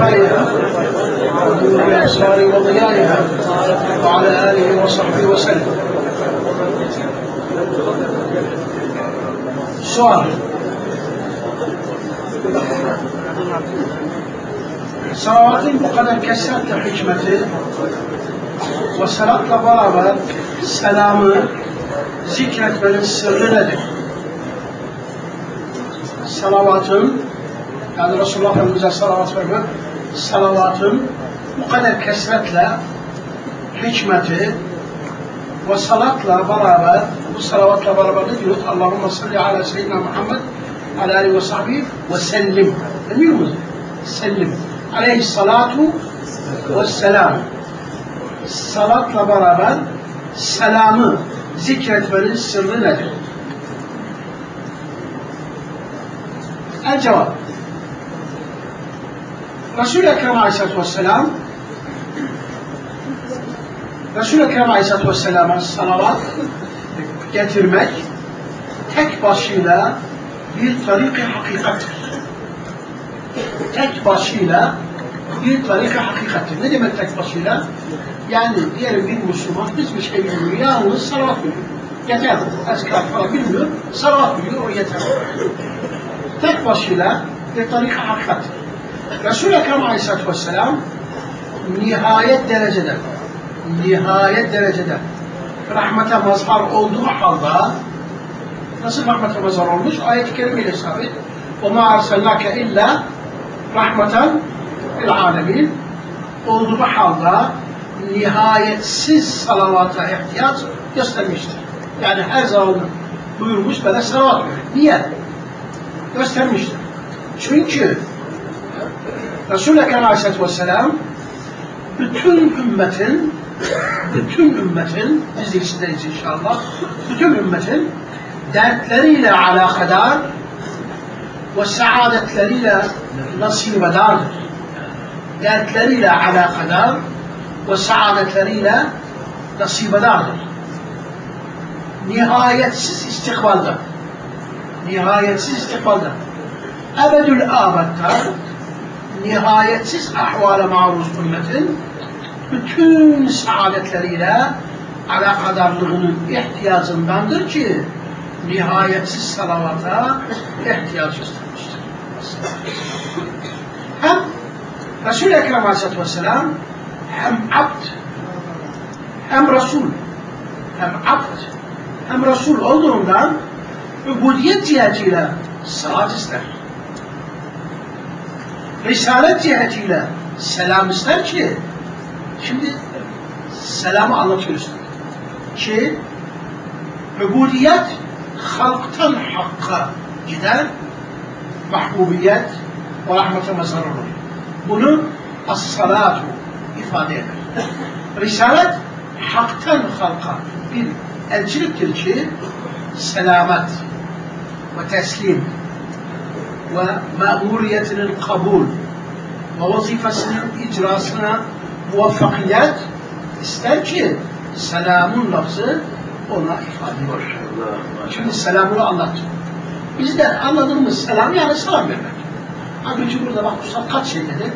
وضحاها والنور بأسرار وضيائها وعلى آله وصحبه وسلم. سؤال: salavatın bu kadar kesretle hikmeti ve salatla beraber selamı zikretmenin sırrı nedir? Salavatın, yani Resulullah Efendimiz'e salavat vermek, salavatın bu kadar kesretle hikmeti ve salatla beraber, bu salavatla beraber ne diyoruz? Allahümme salli ala seyyidina Muhammed ala aleyhi ve sahbihi ve sellim. Demiyor musun? Sellim. Aleyhissalatu vesselam. Salatla beraber selamı zikretmenin sırrı nedir? El cevap: Resul-i Ekrem Aleyhisselatü Vesselam Resul-i Ekrem Aleyhisselatü Vesselam'a salavat getirmek tek başıyla bir tarik-i hakikattir. Tek başıyla bir tarik-i hakikattir. Ne demek tek başıyla? Yani diğer bir Müslüman hiçbir şey bilmiyor. Yalnız salavat biliyor. Yeter. Ezkar falan bilmiyor. Salavat biliyor. O yeter. Tek başıyla bir tarik-i hakikattir. Resul-i Ekrem Aleyhisselatü Vesselam nihayet derecede rahmete mazhar olduğu halde, nasıl rahmete mazhar olmuş? Ayet-i Kerime'yle sabit. وَمَا أَرْسَلْنَاكَ إِلَّا rahmeten lil alemin olduğu halde nihayetsiz salavata ihtiyaç göstermiştir. Yani her zaman buyurmuş, böyle salavat verin. Niye? Göstermiştir. Çünkü Resul-i Ekrem Aleyhisselatü Vesselam bütün ümmetin biz de içindeyiz inşallah, bütün ümmetin dertleriyle alakadar ve saadetleriyle nasibedardır. Dertleriyle alakadar ve saadetleriyle nasibedardır. Nihayetsiz istikbalda, ebedül abadda nihayetsiz ahvale maruz ümmetin bütün saadetleriyle alakadarlığının ihtiyacındandır ki nihayetsiz salavata ihtiyaç göstermiştir. Hem Resul-i Ekrem Aleyhisselatü Vesselam hem abd, hem Resul olduğundan ubudiyet cihetiyle salat ister. Risalet cihetiyle selam ister ki, şimdi selamı anlatıyoruz ki ubudiyet halktan hakka gider, mahbubiyet ve rahmete mazhar olur. Bunu as-salatu ifade eder. Risalet haktan halka bir elçiliktir ki selamet ve teslim ve memuriyetinin kabul ve vazifesinin icrasına muvaffakiyet ister ki selamun lafzı ona ifade ediyor. Şimdi selamını anlattım. Biz de anladığımız selam yani selam vermek. Halbuki burada bak Üstad kaç şey dedi?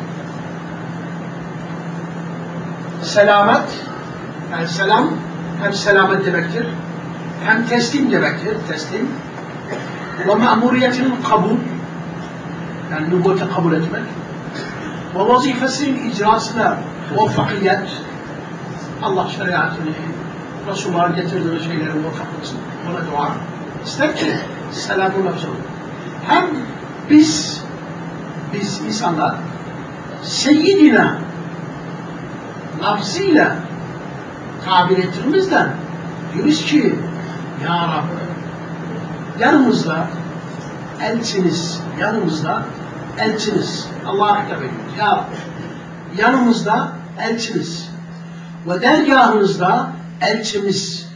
Selamet, yani selam hem selamet demektir, hem teslim demektir, teslim. Ve memuriyetinin kabul, yani nübüvvete kabul etmek. Ve vazifesinin icrasına muvaffakiyet, Allah şeriatını, Resulullah'ın getirdiği şeyleri muvaffak etsin, ona dua. İster ki selamun lafzı. Hem biz insanlar seyyidina lafzıyla tabir ettiğimizden diyoruz ki Ya Rabbi yanımızda elçiniz Allah'a hitap ediyoruz. Ya Rabbi yanımızda elçiniz ve dergahınızda elçimiz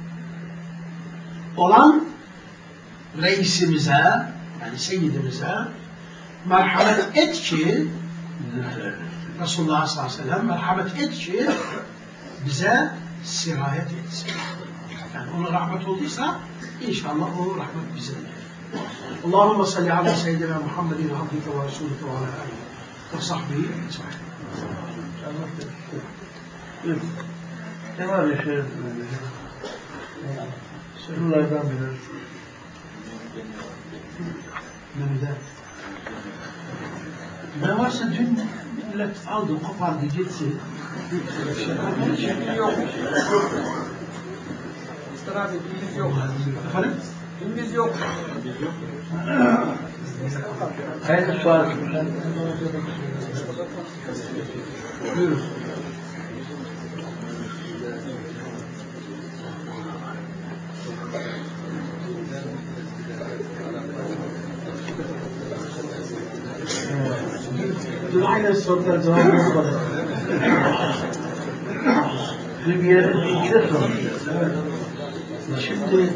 olan reisimize, yani seyyidimize merhamet et ki Resulullah sallallahu aleyhi ve sellem merhamet et ki bize sirayet etsin. Yani ona rahmet olduysa inşallah o rahmet bizimdir. Allahümme salli ala seyyidina Muhammedin abdike ve resulike ve ala aleyhi وصحبه أجمعين. Kemal Yaşar sorulardan biri. Ne varsa dün millet aldı, kopardı, gitti. Yok. Mustafa abi, dilimiz yok. Efendim? Dilimiz yok. Hayırlı sual. Buyurun. Dün aynen sorular cevabı olmadı. Bir yere içine sorun. Şimdi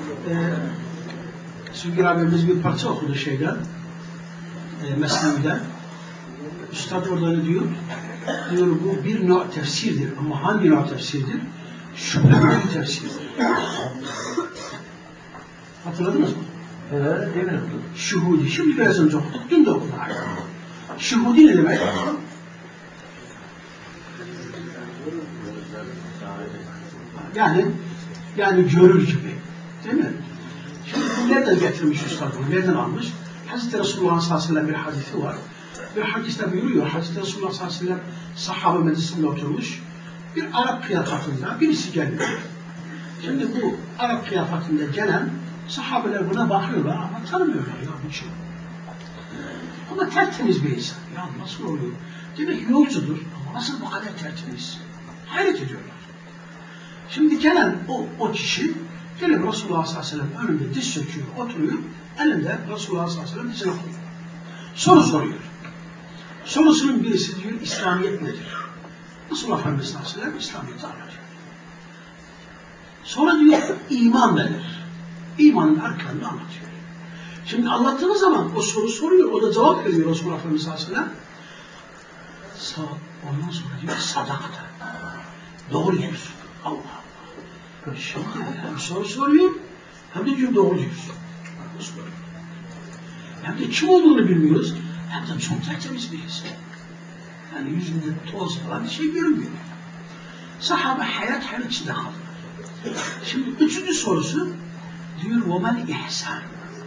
Süngür abimiz bir parça okudu şeyden, Mesnevi'den. Üstad orada ne diyor? Diyor bu bir növ tefsirdir ama hangi növ tefsirdir? Şuhudi tefsirdir. Hatırladınız mı? Evet, değil mi? Şuhudi. Şimdi biraz önce okuduk, dün de okuduk. Şuhudi ne demek? Yani görür gibi. Değil mi? Şimdi bu nereden getirmiş Üstad bunu? Nereden almış? Hazreti Resulullah'ın sallallahu aleyhi ve sellem bir hadisi var. Bir hadiste buyuruyor. Hazreti Resulullah sallallahu aleyhi ve sellem sahabe meclisinde oturmuş. Bir Arap kıyafetinde birisi geliyor. Şimdi bu Arap kıyafetinde gelen sahabeler buna bakıyorlar ama tanımıyorlar ya bu şey. Ama tertemiz bir insan. Ya nasıl oluyor? Demek yolcudur ama nasıl bu kadar tertemiz? Hayret ediyorlar. Şimdi gelen o kişi gelip Resulullah sallallahu aleyhi ve sellem önünde diz çöküyor, oturuyor. Elinde Resulullah sallallahu aleyhi ve sellem dizine koyuyor. Soru soruyor. Sorusunun birisi diyor İslamiyet nedir? Resulullah Efendimiz sallallahu aleyhi ve sellem İslamiyet'i anlatıyor. Sonra diyor iman nedir? İmanın arkanını anlatıyor. Şimdi anlattığınız zaman o soru soruyor, o da cevap veriyor Resulullah Efendimiz sallallahu aleyhi ve sellem. Ondan sonra diyor sadakata. Doğru diyorsun. Allah Allah. Şimdi hem soru soruyor hem de diyor doğru diyorsun. Hem de kim olduğunu bilmiyoruz hem de çok tertemiz bir insan. Yani yüzünde toz falan bir şey görünmüyor. Sahabe hayat içinde kaldılar. Şimdi üçüncü sorusu diyor وَمَنْ ihsan.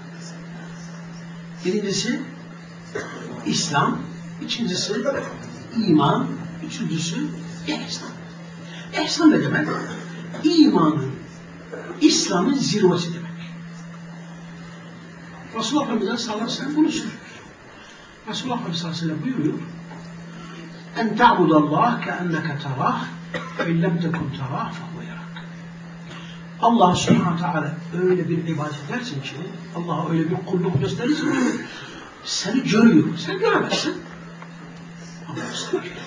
Birincisi İslam, ikincisi iman, üçüncüsü ihsan. İhsan ne demek? İmanın, İslam'ın zirvesi demek. Resulullah Efendimiz sallallahu aleyhi ve sellem bunu söylüyor. Resulullah Efendimiz sallallahu aleyhi ve sellem buyuruyor en ta'budallah keenneke terah fe in lem tekun terah fehuve yarak. Allah subhanahu teala öyle bir ibadet edersin ki, Allah'a öyle bir kulluk gösterirsin ki seni görüyor, sen göremezsin. Ama seni görüyor.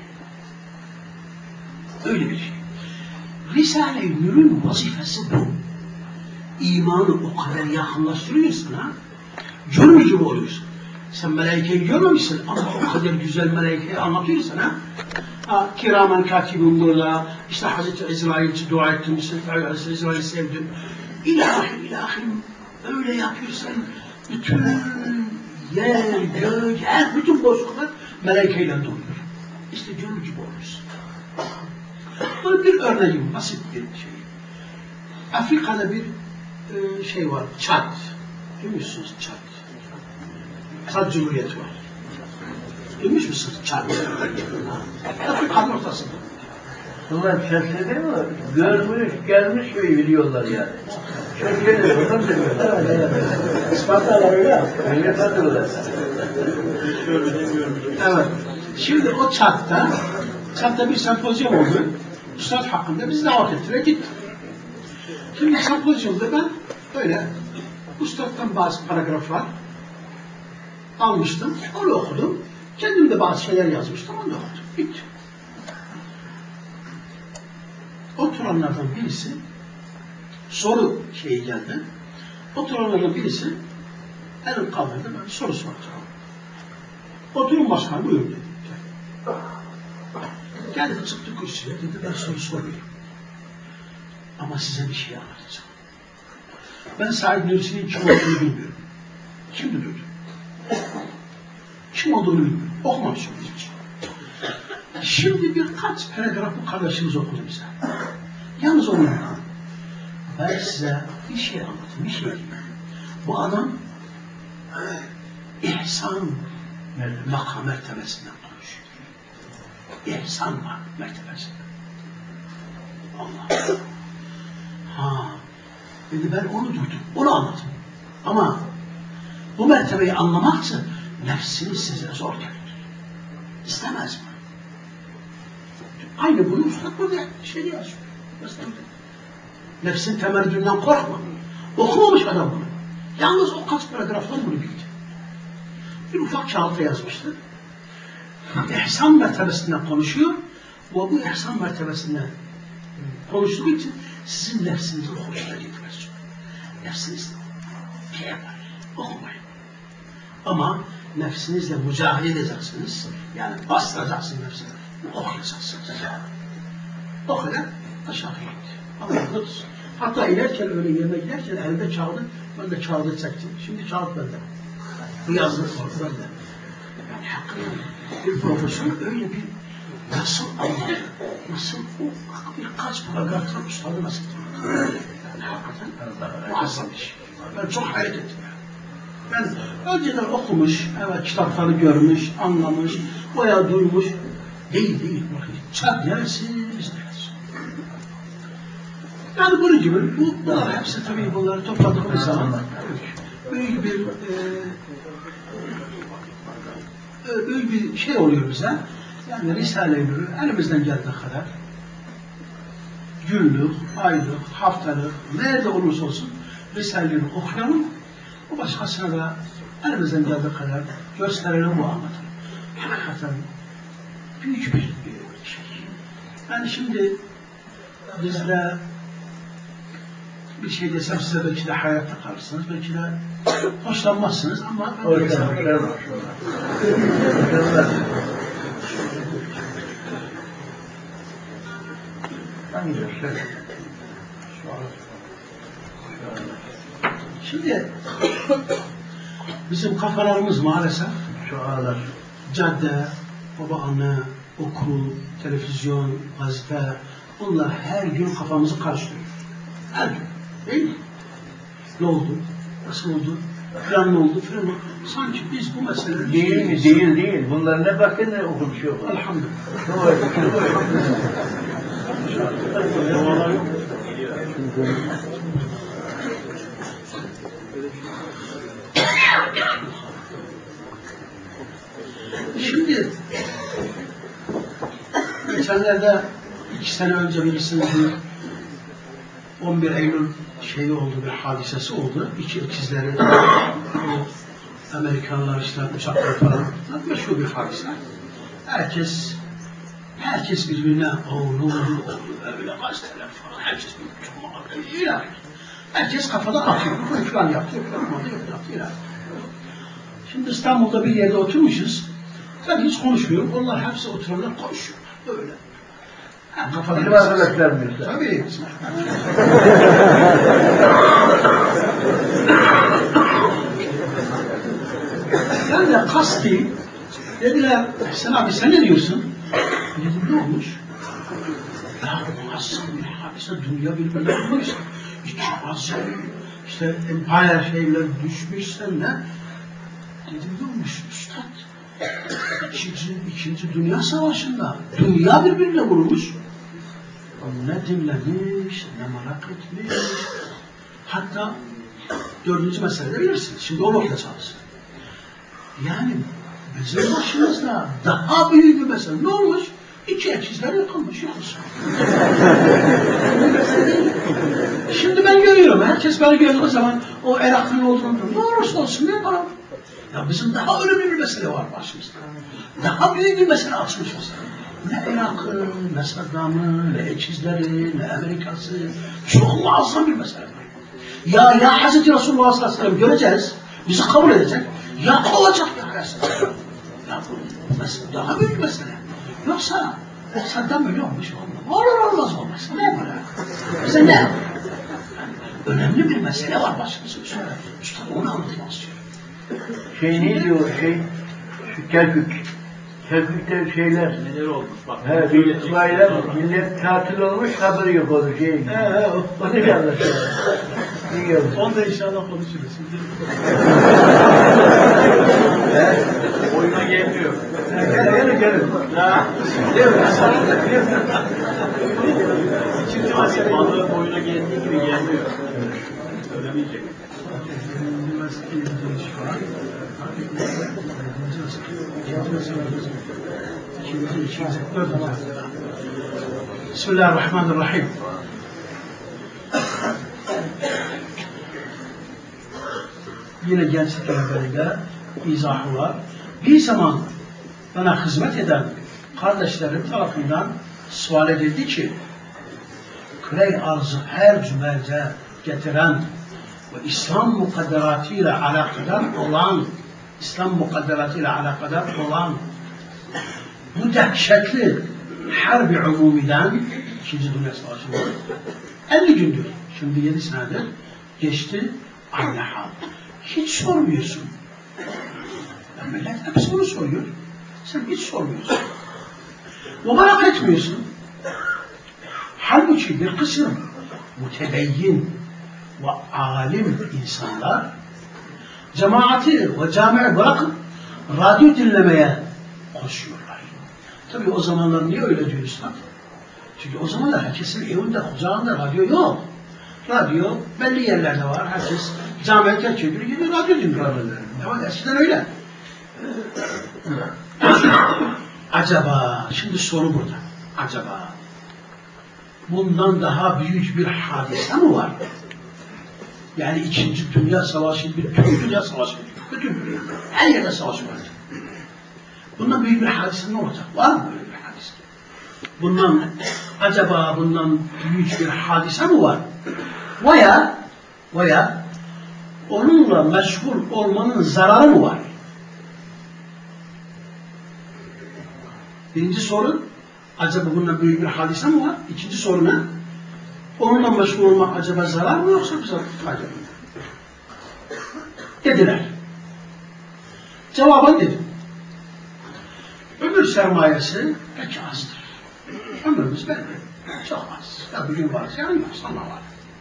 Öyle bir şey. Risale-i Nur'un vazifesi bu. İmanı o kadar yakınlaştırıyor sana, görür gibi oluyorsun. Sen melaikeyi görmemişsin ama o kadar güzel melaikeyi anlatıyor sana. Kiramen katibun burada, işte Hazreti İsrail'ci dua ettin, Hazreti İsrail'i sevdin. İlahir, öyle yapıyorsan bütün yer, gök, bütün boşluklar melaikeyle doluyor. İşte görür gibi olursun. Bunun bir örneği, basit bir şey. Afrika'da bir şey var, Çad. Duymuşsunuz Çad. Çad Cumhuriyeti var. Duymuş musunuz Çad? Afrika'nın ortasında. Bunlar şaşırdı değil mi? Görmüş, gelmiş gibi biliyorlar yani. Şaşırdı, onu mu demiyorlar? Evet. İspatlarlar öyle. Öyle katılırlar. Evet. Şimdi o Çad'da bir sempozyum oldu. Üstad hakkında bizi davet ettiler, gittik. Şimdi sempozyumda ben böyle Üstad'dan bazı paragraflar almıştım, onu okudum. Kendim de bazı şeyler yazmıştım, onu okudum. Bitti. Oturanlardan birisi soru şeyi geldi. Oturanlardan birisi elini kaldırdı, ben soru soracağım. Oturun başkan, buyurun dedi. Geldi çıktı kürsüye, dedi ben soru soruyorum. Ama size bir şey anlatacağım. Ben Said Nursi'nin kim olduğunu bilmiyorum. Kimdi dedi? Kim olduğunu bilmiyorum. Okumamışım hiç. Şimdi birkaç paragraf bu kardeşimiz okudu bize. Yalnız onu ben size bir şey anlatayım, bir şey diyeyim. Bu adam ihsan makam mertebesinden konuşuyor. İhsan var mertebesinden. Allah. Ha. Dedi ben onu duydum, onu anlattım. Ama bu mertebeyi anlamak için nefsiniz size zor gelir. İstemez mi? Aynı bunu Üstad burada şey yazıyor. Nefsin temerrüdünden korkma. Okumamış adam bunu. Yalnız o kaç paragraftan bunu bildi. Bir ufak kağıtta yazmıştı. İhsan mertebesinden konuşuyor. Bu ihsan mertebesinden konuştuğu için sizin nefsinizin hoşuna gitmez. Nefsiniz şey yapar. Okumayın. Ama nefsinizle mücadele edeceksiniz. Yani bastıracaksınız nefsini. Okuyacaksınız. O kadar aşağı gitti. Allah'ın tutsun. Hatta inerken öyle yerine giderken elde kağıdı, ben de kağıdı çektim. Şimdi kağıt bende. Bu yazdığı sonra bende. Yani hakikaten bir profesör öyle bir nasıl anlar, nasıl o birkaç paragraftan ustadı nasıl yani hakikaten muazzam bir şey. Ben çok hayret ettim. Ben önceden okumuş, evet kitapları görmüş, anlamış, bayağı duymuş. Değil. Çat neresi, biz neresi. Yani bunun gibi, bunlar hepsi tabii bunları topladığımız zaman büyük bir şey oluyor bize. Yani Risale-i Nur'u elimizden geldiği kadar günlük, aylık, haftalık, nerede olursa olsun Risale-i Nur'u okuyalım. Bu başkasına da elimizden geldiği kadar gösterelim, bu anlatalım. Hakikaten büyük bir şey. Yani şimdi bizde bir şey desem size belki de hayatta kalırsınız, belki de hoşlanmazsınız ama şimdi bizim kafalarımız maalesef cadde, baba anne, okul, televizyon, gazete, bunlar her gün kafamızı karıştırıyor. Her gün. Değil mi? Ne oldu? Nasıl oldu? Falan ne oldu? Falan sanki biz bu meseleleri... Değil mi? Değil. Bunlar ne bakın ne konuşuyorlar. Elhamdülillah. Şimdi geçenlerde 2 sene önce birisinin 11 Eylül şeyi oldu, bir hadisesi oldu. İki ikizleri Amerikanlar işte uçaklar falan meşhur bir hadise. Herkes birbirine ne oldu öyle gazeteler falan herkes birbirine herkes kafadan atıyor. Bu falan yaptı, yaptı. Şimdi İstanbul'da bir yerde oturmuşuz. Ben hiç konuşmuyorum. Onlar hepsi oturanlar konuşuyorlar. Böyle. Bizim arkadaşlar mı? Tabii. Ben de kasti dediler, sen abi sen ne diyorsun? Dedim ne olmuş? Ya muazzam bir hadise, dünya birbirine olmuş. İşte muazzam işte empire şeyler düşmüş seninle. Dedim ne olmuş üstad? İkinci Dünya Savaşı'nda dünya birbirine vurmuş. Ne dinlemiş, ne merak etmiş. Hatta 4. meselede bilirsiniz. Şimdi o nokta çalışsın. Yani bizim başımızda daha büyük bir mesele. Ne olmuş? 2 ekizler yakılmış. Şimdi ben görüyorum. Herkes beni görüyor o zaman. O Irak'ın olduğunu. Ne olursa olsun ne yapalım? Ya bizim daha önemli bir mesele var başımızda. Daha büyük bir mesele açmışız. Ne Irak'ı, ne Saddam'ı, ne ekizleri, ne Amerika'sı. Çok muazzam bir mesele var. Ya Hazreti Resulullah sallallahu aleyhi ve sellem göreceğiz, bizi kabul edecek, ya kovacak ya Resulullah. Ya bu daha büyük mesele. Yoksa Saddam öyle olmuş olmaz. Ne böyle? Bize ne? Önemli bir mesele var başımızda. Üstad onu anlatmaz diyor. Ne diyor şu Kerkük Tevfik'te şeyler. Neler olmuş bak. He, bir itibariyle millet tatil olmuş, haberi yok onu şey. O ne yanlış ya? İyi olmuş. Onu da inşallah konuşuruz. Oyuna gelmiyor. Gelin. Ha. İkinci mesele Balığı boyuna geldiği gibi gelmiyor. Söylemeyecek. üniversiteye gidiyoruz şu an. Bismillahirrahmanirrahim. Yine gençlik rehberiyle izahı var. Bir zaman bana hizmet eden kardeşlerim tarafından sual edildi ki, Kürey arzı her cümlece getiren ve İslam mukadderatıyla alakadar olan bu dehşetli harbi umumiden 2. Dünya Savaşı'nda 50 gündür, şimdi 7 senedir geçti aynı hal. Hiç sormuyorsun. Ya millet hepsi bunu soruyor. Sen hiç sormuyorsun. Merak etmiyorsun. Halbuki bir kısım mütedeyyin ve alim insanlar cemaati ve camiyi bırakıp radyo dinlemeye koşuyorlar. Tabii o zamanlar niye öyle diyoruz? Çünkü o zamanlar herkesin evinde, kucağında radyo yok. Radyo belli yerlerde var. Herkes camiye terk ediyor gibi radyo dinliyor. Ama eskiden öyle. Acaba, şimdi soru burada. Acaba bundan daha büyük bir hadise mi var? Yani 2. Dünya Savaşı, bütün Dünya Savaşı, bütün her yerde savaş var. Bundan büyük bir hadise ne olacak? Var mı böyle bir hadise? Acaba bundan büyük bir hadise mi var? Veya onunla meşgul olmanın zararı mı var? Birinci soru, acaba bundan büyük bir hadise mi var? İkinci soru ne? Onunla meşgul olmak acaba zarar mı yoksa bize fayda mı? Dediler. Cevabı dedim. Ömür sermayesi pek azdır. Ömrümüz belli. Çok az. Ya bugün var, yarın yok, sonra var.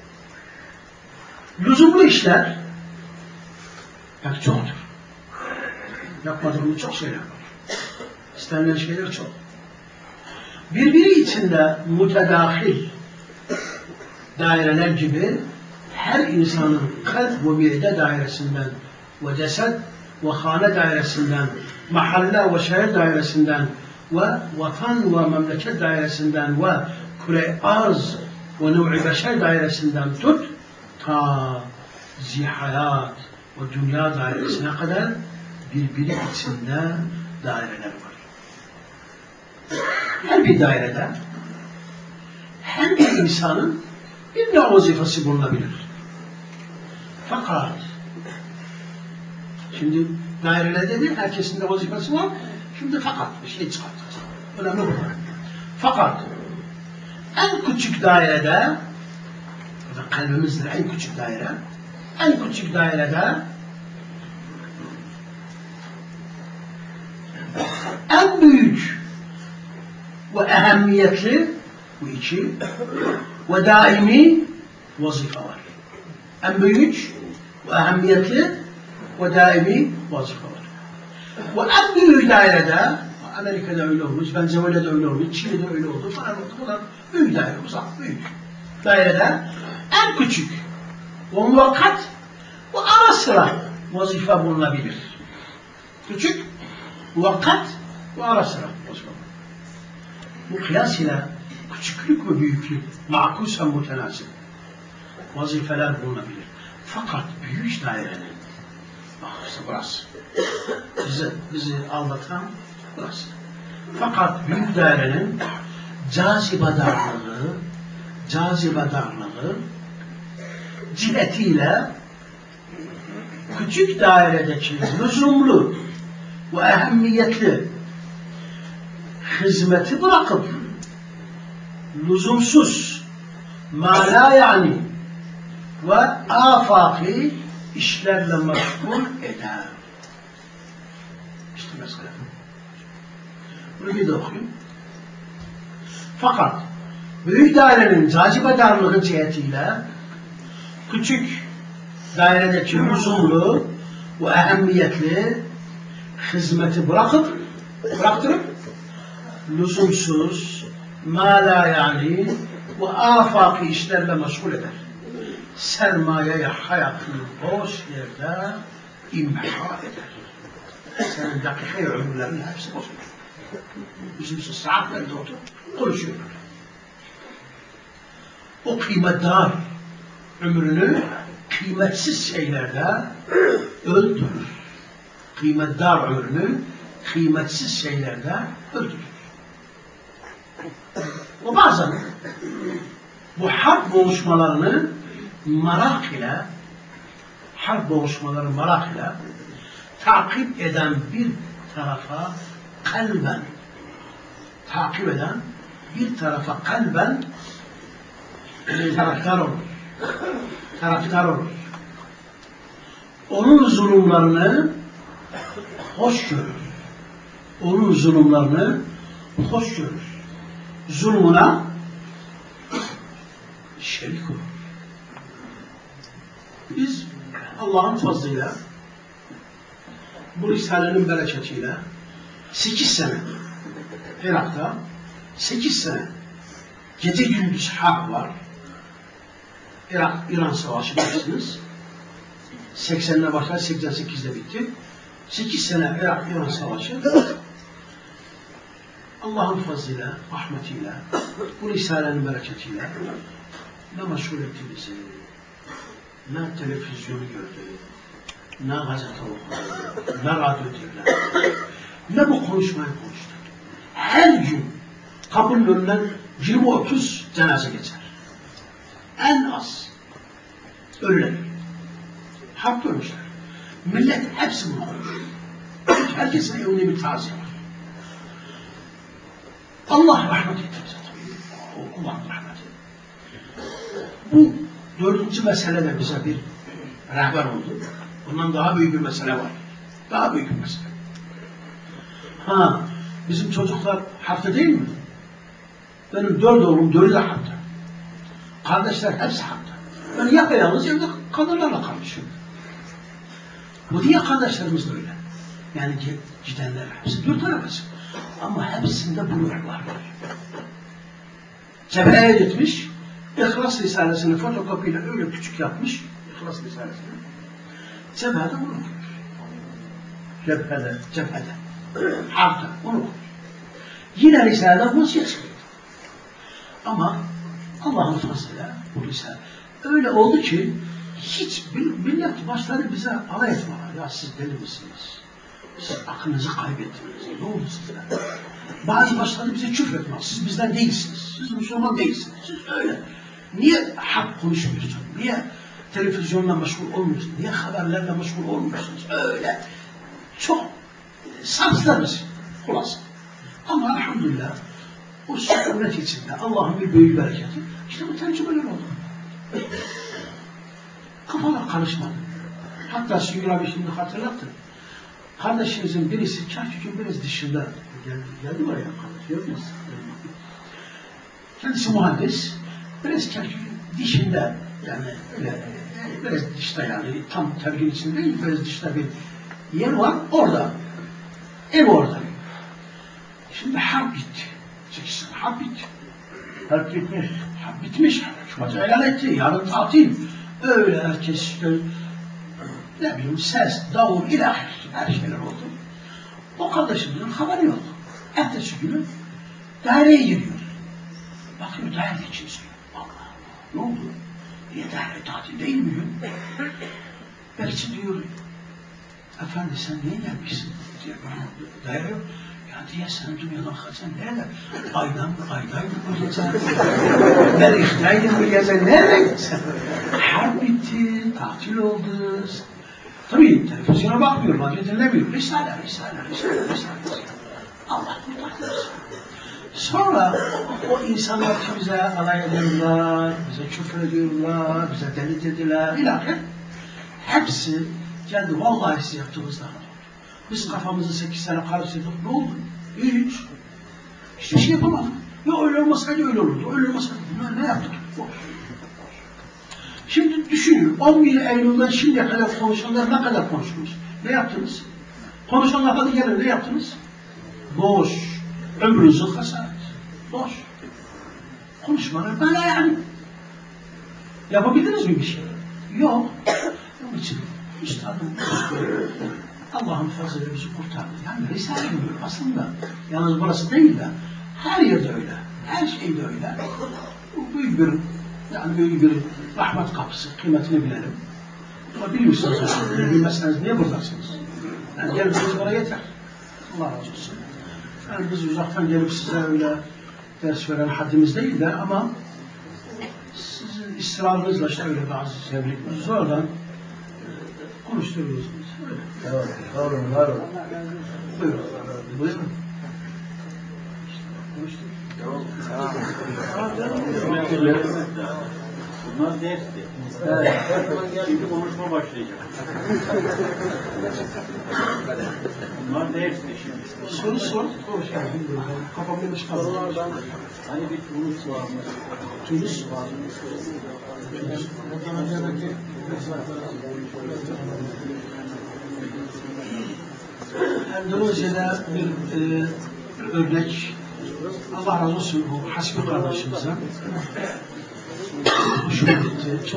Lüzumlu işler pek çoktur. Yapmadığımız çok şeyler var. İstenilen şeyler çok. Birbiri içinde mütedahil daireler gibi her insanın kalp ve mide dairesinden ve ceset ve hane dairesinden, mahalle ve şehir dairesinden ve vatan ve memleket dairesinden ve küre arz ve nev'i beşer dairesinden tut ta zihayat ve dünya dairesine kadar birbiri içinde daireler var. Her bir dairede her bir insanın bir vazifesi bulunabilir. Fakat şimdi dairelerde de herkesin de vazifesi var. Şimdi fakat bir şey çıkartacağız. Önemli bu. Fakat en küçük dairede, kalbimizdir en küçük daire, en küçük dairede en büyük ve ehemmiyetli bu iki ve daimi vazife var. En büyük ve ehemmiyetli ve daimi vazife var. Ve en büyük dairede, Amerika'da öyle olmuş, Venezuela'da öyle olmuş, Çin'de öyle oldu falan oldu. Büyük daire, uzak, büyük. Dairede en küçük ve muvakkat ve ara sıra vazife bulunabilir. Küçük, muvakkat ve ara sıra vazife. Bu kıyas ile küçüklük ve büyüklük makusen mütenasip vazifeler bulunabilir. Fakat büyük dairenin, bak işte burası, bizi aldatan burası. Fakat büyük dairenin cazibe darlığı cihetiyle küçük dairedeki lüzumlu ve ehemmiyetli hizmeti bırakıp lüzumsuz mala yani ve afaki işlerle meşgul eder. İşte mesela Öyle de okuyun. Fakat büyük dairenin cazibedarlığı cihetiyle küçük dairedeki lüzumlu ve ehemmiyetli hizmeti bıraktırıp lüzumsuz, ma la yani ve afaki işlerle meşgul eder. Sermayeye hayatını boş yerde imha eder. Senin dakika ömürlerinin hepsi bozulur. Lüzumsuz saatlerinde otur, konuşuyorlar. O kıymetdar ömrünü kıymetsiz şeylerde öldürür. Kıymetdar ömrünü kıymetsiz şeylerde öldürür. O bazen bu harp boğuşmalarını merak ile takip eden bir tarafa kalben taraftar olur. Onun zulümlerini hoş görür. Zulmuna şerik olur. Biz Allah'ın fazlıyla bu Risale'nin bereketiyle 8 sene Irak'ta 8 sene gece gündüz harp var. İran Savaşı bilirsiniz. 80'le başlar, 88'de bitti. 8 sene Irak-İran Savaşı Allah'ın fazlıyla, rahmetiyle, bu Risale'nin bereketiyle ne meşgul etti bizi, ne televizyonu gördü, ne gazete okudu, ne radyo dinledi, ne bu konuşmayı konuştu. Her gün kapının önünden 20-30 cenaze geçer. En az. Ölüler. Harp ölmüşler. Millet hepsi bunu konuşuyor. Herkesin evinde bir taziye var. Allah rahmet etti bize tabii. Allah rahmet etti. Bu 4. mesele de bize bir rehber oldu. Bundan daha büyük bir mesele var. Daha büyük bir mesele. Bizim çocuklar harpte değil mi? Benim 4 oğlum 4'ü de harpte. Kardeşler hepsi harpte. Ben yapayalnız evde kadınlarla kardeşim. Bu diye kardeşlerimiz de öyle. Yani gidenler hepsi 4 arabası. Ama hepsinde bu ruh var. Cepheye gitmiş, İhlas Risalesini fotokopiyle öyle küçük yapmış, İhlas Risalesini. Cephede bunu okumuş. Cephede. Harpta bunu okumuş. Yine Risale'den vasiyet çıkıyor. Ama Allah'ın fazlıyla bu Risale. Öyle oldu ki hiç millet başladı bize alay etmeler. Ya siz deli misiniz? Siz aklınızı kaybettiniz. Ne oldu size? Bazı başladı bize küfretmez. Siz bizden değilsiniz. Siz Müslüman değilsiniz. Siz öyle. Niye hak konuşmuyorsunuz? Niye televizyonla meşgul olmuyorsunuz? Niye haberlerle meşgul olmuyorsunuz? Öyle. Çok sarsılar bizi. Kulası. Ama elhamdülillah o sükunet içinde Allah'ın bir büyük bereketi. İşte bu tercümeler oldu. Kafalar karışmadı. Hatta Süngür abi şimdi hatırlattı. Kardeşimizin birisi Kerkük'ün biraz dışında geldi var ya kardeş, görmüyorsun. Kendisi muhandis, biraz Kerkük'ün dışında yani biraz dışta yani tam tergin içinde değil, biraz dışta bir yer var, orada. Ev orada. Şimdi harp bitti. 8 sene harp bitti. Harp bitmiş. Harp bitmiş. Şubat'ı ilan etti. Yarın tatil. Öyle herkes işte ne bileyim ses, davul, ilahi her şeyler oldu. O kardeşimizin haberi yok. Ertesi günü daireye giriyor. Bakıyor dairede kimse yok. Allah, ne oldu? Niye daire tatil değil mi? Belki diyor, efendi sen niye gelmişsin? Diye bana daire yok. Ya diye sen dünyadan kaçan nerede? Aydaydın bu gece. Merihtaydın bu gece. Nerede gitsen? Harp bitti, tatil oldu. Tabii televizyona bakmıyor, radyo dinlemiyor. Risale. Allah kurtarsın. Sonra o insanlar ki bize alay ediyorlar, bize küfür ediyorlar, bize deli dediler, ilahi. Hepsi geldi, vallahi siz yaptığınızda. Biz kafamızı 8 sene karıştırdık, ne oldu? Hiç. Hiçbir şey yapamadık. Ya öyle olmasaydı öyle olurdu, öyle olmasaydı. Bunlar ne yaptık? Boş. Şimdi düşünün, 11 Eylül'den şimdiye kadar konuşanlar ne kadar konuştunuz? Ne yaptınız? Konuşanlar hadi gelin, ne yaptınız? Boş. Ömrünüzü hasaret. Boş. Konuşmalar böyle yani. Yapabildiniz mi bir şey? Yok. Onun için üstadım, Allah'ın fazlıyla bizi kurtardı. Yani Risale gibi aslında. Yalnız burası değil de her yerde öyle. Her şeyde öyle. Bu büyük bir, yani büyük bir rahmet kapısı. Kıymetini bilelim. Ama biliyorsunuz, bilmezseniz niye buradasınız? Yani geldiğiniz bana yeter. Allah razı olsun. Yani biz uzaktan gelip size öyle ders veren haddimiz değil de ama sizin ısrarınızla işte öyle bazı zordan konuşturuyorsunuz. Öyle. Tamam, sağ olun, var olun. Buyurun. Buyurun. Konuştuk. Bunlar dersti. Evet. Şimdi konuşma başlayacak. Bunlar dersti şimdi. Soru sor. Konuş yani. Kafam yanlış kaldı. Hani bir Tunus var mı? Tunus. Endonezya'da bir örnek, Allah razı olsun bu Hasbi kardeşimize. Hoşuma gitti.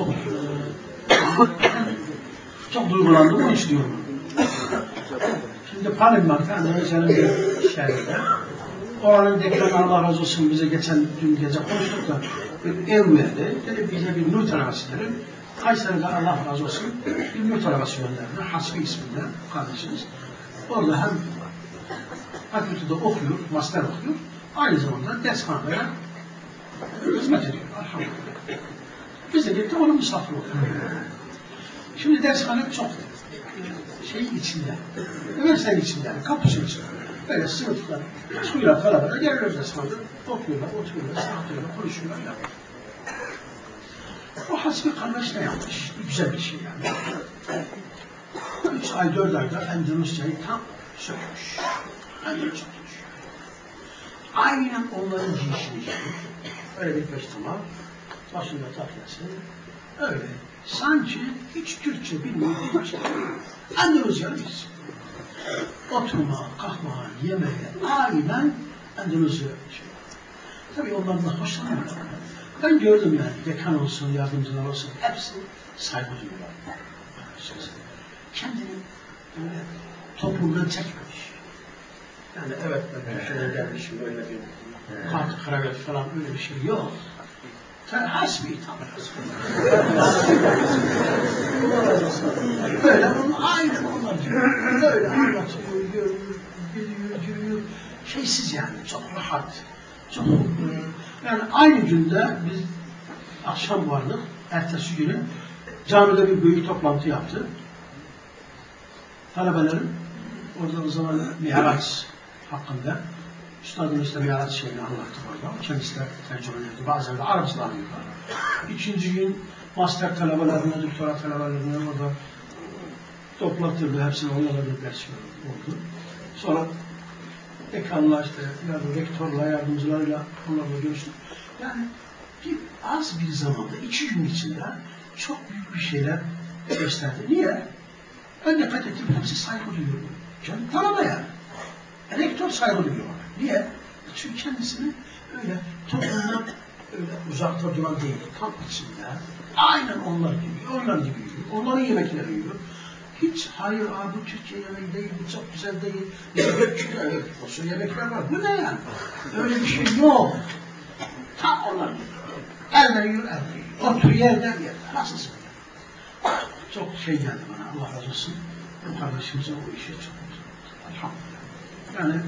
Çok duygulandım, onu istiyorum. Şimdi Palembang'da Endonezya'nın bir şehrinde. Oranın dekları Allah razı olsun bize dün gece konuştuk da bir ev verdi. Dedi bize bir nur talebesi verin. Kayseri'de Allah razı olsun bir nur talebesi gönderdi. Hasbi isminde kardeşimiz. Orada hem fakültede okuyor, master okuyor. Aynı zamanda dershaneye hizmet ediyor. Elhamdülillah. Biz de gittik ona misafir olduk. Şimdi dershane çok içinde. Üniversitenin içinde yani kampüsün içinde. Böyle sınıflar, suyla kalabalığa geliyoruz dershanede. Okuyorlar, oturuyorlar, sanatıyorlar, konuşuyorlar. Yani. O hasbi kardeş ne yapmış? Güzel bir şey yani. 3 ay, 4 ayda Endonezya'yı tam sökmüş. Aynen sökmüş. Aynen onların giyişini giymiş. Öyle bir peştemal, başında takyası. Öyle. Sanki hiç Türkçe bilmiyor, hiç Endonezyalı'yız. Oturma, kalkma, yemeğe, aynen Endonezya. Tabii onlardan hoşlanmıyor. Ben gördüm yani, dekan olsun, yardımcılar olsun, hepsi saygı duyuyorlar. Kendini böyle toplumdan çekmemiş. Yani evet ben şöyle gelmişim, öyle bir kart, kravat falan öyle bir şey yok. Sen hasbi tanıyorsun. Böyle onun aynen onlar gibi. Böyle anlatıyor, görüyor, biliyor. Şeysiz yani, çok rahat. Çok yani aynı günde biz akşam vardık, ertesi günü camide bir büyük toplantı yaptı. Talebelerin orada o zaman Miraç hakkında Üstadın işte Miraç şeyini anlattı orada. Kendisi de tercüme etti. Bazen de Arapçılar diyorlar. İkinci gün master talebelerine, doktora talebelerine orada toplattırdı. Hepsine onlarla bir ders oldu. Sonra dekanla işte rektörle, yardımcılarıyla onlarla görüştük. Yani az bir zamanda, 2 gün içinde çok büyük bir şeyler gösterdi. Niye? Ben dikkat ettim, hepsi saygı duyuyor. Canım talebe yani. Rektör saygı duyuyor. Niye? Çünkü kendisini öyle toplumdan öyle uzakta duran değil, tam içinde. Aynen onlar gibi, onlar gibi yiyor. Onların yemekleri yiyor. Hiç hayır abi bu Türkiye yemeği değil, bu çok güzel değil. Evet, o sürü yemekler var. Bu ne yani? Öyle bir şey yok. Tam onlar gibi. Elden yiyor, elden yiyor. Otur yerden yer. Nasılsın? Çok şey geldi bana, Allah razı olsun. Bu kardeşimize o işe çok güzel. Elhamdülillah. Yani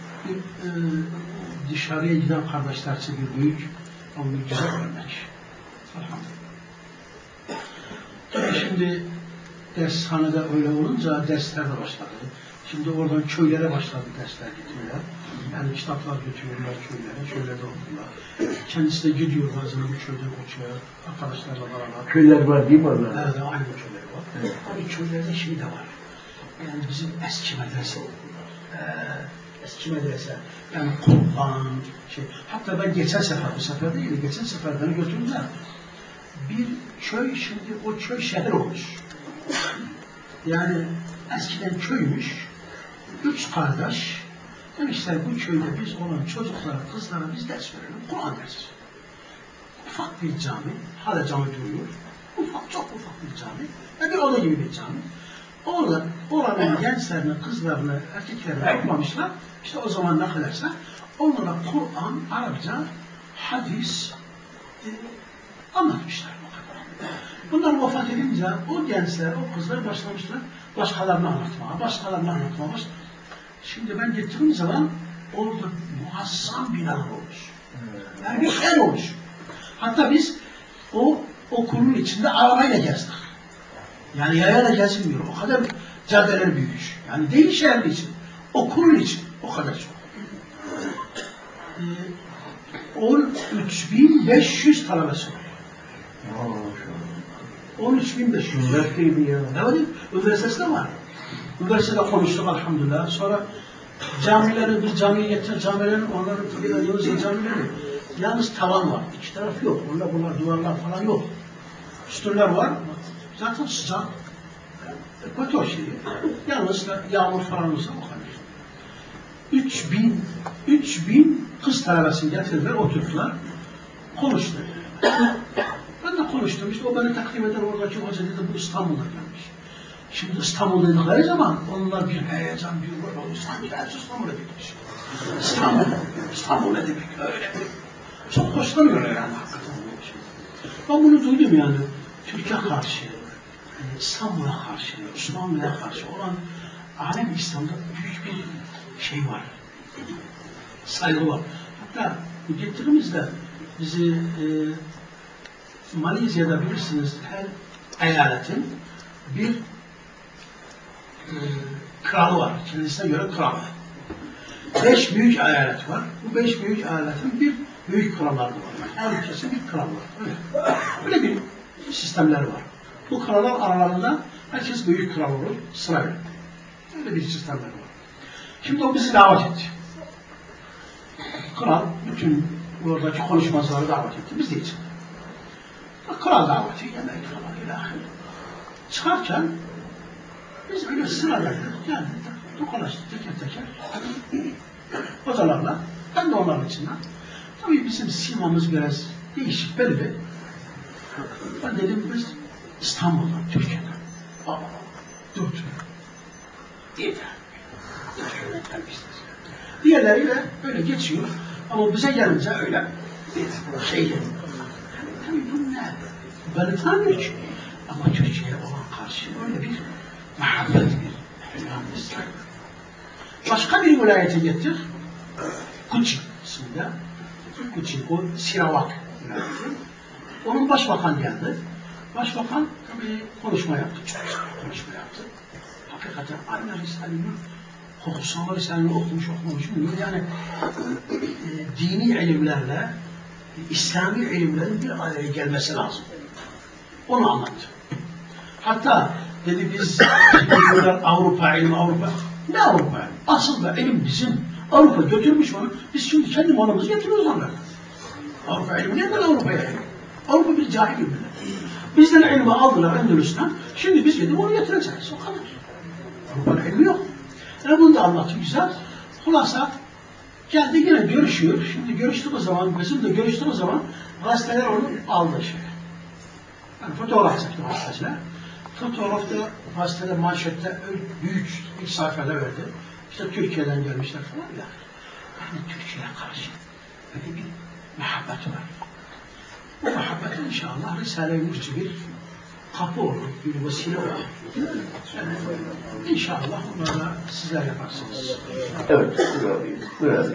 dışarıya giden kardeşler için bir büyük, ama bir güzel örnek. Elhamdülillah. Tabii şimdi dershanede öyle olunca dersler de başladı. Şimdi oradan köylere başladı dersler getiriyorlar. Yani kitaplar götürüyorlar köylere okuyorlar. Kendisi de gidiyor bazen bir köyde oturuyor, arkadaşlarla beraber. Köyler var değil mi orada? Evet, aynı köyler var. Evet. Tabii köylerde şey de var. Yani bizim eski medrese, eski medrese, yani Kur'an, hatta ben geçen sefer, bu sefer değil, geçen sefer beni götürdüler. Bir köy, şimdi o köy şehir olmuş. Yani eskiden köymüş, 3 kardeş, demişler bu köyde biz olan çocuklara, kızlara biz ders verelim, Kur'an dersi. Ufak bir cami, hala cami duruyor, çok ufak bir cami, ve bir oda gibi bir cami. Orada, oranın gençlerini, kızlarını, erkeklerini toplamışlar, işte o zaman ne kadarsa, onlara Kur'an, Arapça, hadis anlatmışlar. Bunlar vefat edince o gençler, o kızlar başlamışlar başkalarına anlatmaya. Şimdi ben gittiğim zaman orada muazzam binalar olmuş. Yani bir ev olmuş. Hatta biz o okulun içinde arabayla gezdik. Yani yayarak gezilmiyor. O kadar caddeler büyümüş. Yani değil şehrin için. Okulun için. O kadar çok. 13.500 talebesi var. 13.500. Üniversiteydi ya. Evet, üniversitesi de var. Üniversitede konuştuk elhamdülillah. Sonra camileri, bir camiye getir, camilerin, onların yalnız camileri. Yalnız tavan var. İki taraf yok. Bunlar duvarlar falan yok. Sütunlar var. Zaten sıcak. Kötü o şey. Yalnız yağmur falan olsa o kadar. 3000 kız talebesini getirdiler, oturttular. Konuştu. Ben de konuştum. İşte o beni takdim eder, oradaki hoca dedi, bu İstanbul'da gelmiş. Şimdi İstanbul dedikleri zaman onlar bir heyecan, bir rol olmuş. Sanki hepsi İstanbul'a gitmiş. İstanbul ne demek? Öyle. Çok hoşlanıyorlar yani hakikaten. Ben bunu duydum yani. Türkiye karşı, İstanbul'a karşı, Osmanlı'ya karşı olan alem İslam'da büyük bir şey var. Saygı var. Hatta bu gittiğimizde bizi Malezya'da bilirsiniz her eyaletin bir kralı var. Kendisine göre kral. 5 büyük eyalet var. Bu 5 büyük eyaletin bir büyük kralları var. Her ülkesi bir kral var. Öyle bir sistemler var. Bu krallar aralarında herkes büyük kral olur. Sırayla. Öyle bir sistemler var. Şimdi o bizi davet etti. Kral bütün oradaki konuşmacıları davet etti. Biz de için. Kral daveti, yemek falan ilahi. Çıkarken biz öyle sıralardık. Yani dokunlaştık teker odalarla. Ben de onların içinden. Tabii bizim simamız biraz değişik, belli. Ben dedim biz İstanbul'dan, Türkiye'den. Dur. Diğerleriyle öyle geçiyor. Ama bize gelince öyle şey. Tabii bu ne? Beni tanımıyor ki. Ama Türkiye'ye olan karşı öyle bir muhabbet, bir hümanlık. Başka bir vilayete gittik. Kuçi isminde. Kuçi, o Siravak vilayeti. Onun başbakan geldi. Başbakan tabii konuşma yaptı. Çok güzel konuşma yaptı. Hakikaten aynı Risale'nin kokusunu var, Risale'nin okumuş bilmiyorum. Yani dini ilimlerle İslami ilimlerin bir araya gelmesi lazım. Onu anlattı. Hatta dedi biz Avrupa ilmi, Avrupa. Ne Avrupa? Asıl da ilim bizim. Avrupa götürmüş onu. Biz şimdi kendi malımızı getiriyoruz onlara. Avrupa ilmi neden Avrupa'ya? Avrupa bir cahil ilmi. Bizden ilmi aldılar Endülüs'ten. Şimdi biz gidip onu getireceğiz. O kadar. Avrupa'nın ilmi yok. Yani bunu da anlatıyor güzel. Hulasa geldi yine görüşüyor. Şimdi görüştüğümüz zaman, bizim de görüştüğümüz zaman gazeteler onu aldı şey. Yani fotoğraf çekti gazeteler. Fotoğrafta gazetede manşette büyük ilk sayfalar verdi. İşte Türkiye'den gelmişler falan ya. Yani Türkiye'ye karşı böyle bir muhabbet var. Bu muhabbet inşallah Risale-i Nur'cu bir kapı olur, bir vesile olur. Yani inşallah bunlarla sizler yaparsınız. Evet, buyur.